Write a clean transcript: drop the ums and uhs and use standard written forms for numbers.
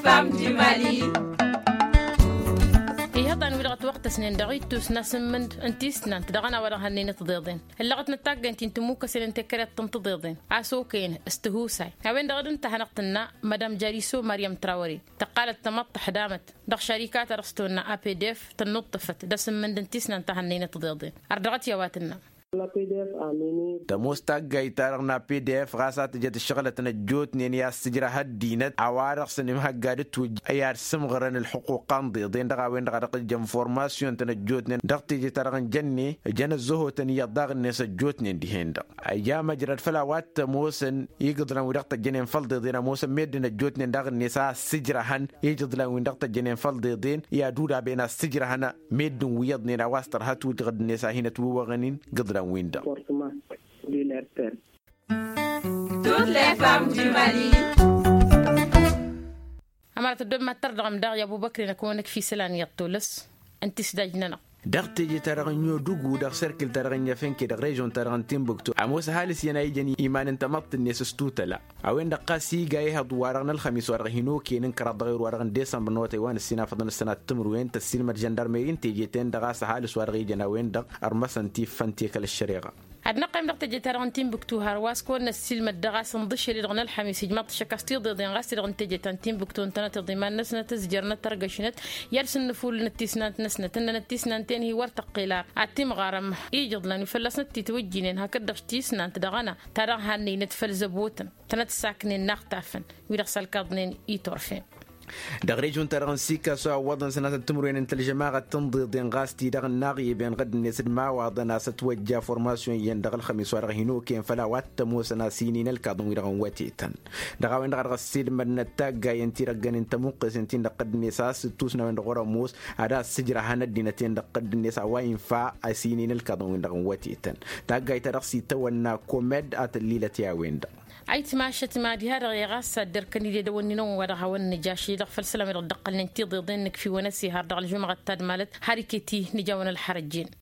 femme du Mali. هذا ولغت وقت سنين دغيت سناس من انتي سنان تدغنا ورا هنين تضيضين اللغت نتاق انتي تموك سنين تكرت تنتضيضين عسوكين استهوساي هوين دغد انت هنقتنا مدام جاريسو مريم تراوري تقالت تمطح دامت دغ شركات رستونا APDF تنطفت دسم من انتي سنان تهنين تضيضين اردغت يواتنا la PDF amini تموستا جايتارنا PDF غاسات جت الشغلة تنجوت نيا السجرة هالدينت عوارق سنم هجادت وج أيار سمغرن الحقوق قاندي دين دغا وين دغا جم فورماسيون تنجوت نين دغتي جتارن جني جن الزهو تنيا دغ الناس جوت نين دي هندا أيام مجرد فلاوات موسن يقدرن ودغت جنين فلد دين موسن ميدن جوت نين دغ الناس السجرة هن يقدرن ودغت جنين فلد دين يا دودا بين السجرة هنا ميدن ويض نين واستر هاتو دغد الناس هنا توغنين قدرن ويندا. Toutes les femmes du Mali. أمرت الدم ما ترغم داغ يا أبو بكر نكونك في سلان يطولس أنت سداجننا دغتي جي ترغنيو دوغو دغ سيركل ترغنيا فينكي دغ ريجون ترغن تيمبوكتو اموس هالس يناي جني ايمان انت مط الناس ستوتلا اوين دقاسي جاي هاد وارغن الخميس ورغينو كينن كرا دغير ورغن ديسمبر نوتي وان السنه فضل السنه تمر وين تسلم الجندرميين تيجيتين دغاس هالس ورغي جنا وين دغ ارمسنتي فنتي كل الشريعه عندنا قيم دغتي جي ترغن تيمبوكتو هارواس كون السلم الدغاس نضش اللي دغنا الخميس جماط شكاستي ضدين غاسي دغن تيجي تيمبوكتو انت تضيمان نسنا تسجرنا ترغشنت يرسن نفول نتيسنات نسنا نتيسنانتين هي ورتقيلا عتيم غارم يجد لاني فلسنا تتوجينين هكذا تيسنا انت دغنا ترى هني نتفل زبوتن تنتساكنين نختافن ويرسل كاضنين يتورفين دغريجون ترغن سيكا سوا وضن سنة تمرين انت الجماعة تنضي دين غاستي دغن ناغي بين غد النسد ما وضنا ستوجه فورماسيون ين دغل خميس ورغهنو كين فلا واتمو سنا سينين الكاضن ويرغن واتيتن دغاوين دغر غسيل من التاقا ينتي رغن انت موقس انتين دقد النساس توسنا وين دغورا موس هذا السجرة هانا دينتين دقد النسا وين فا سينين الكاضن ويرغن واتيتن تاقا يترغسي تونا كوميد اتليلة ياوين دا عيت ماشت ما دي هذا يغاس دركني دي دوني نو ودا هون نجاشي دغ فلسلام يردق لنتي ضدينك في ونسي هذا الجمعه تاد مالت حركتي نجاون الحرجين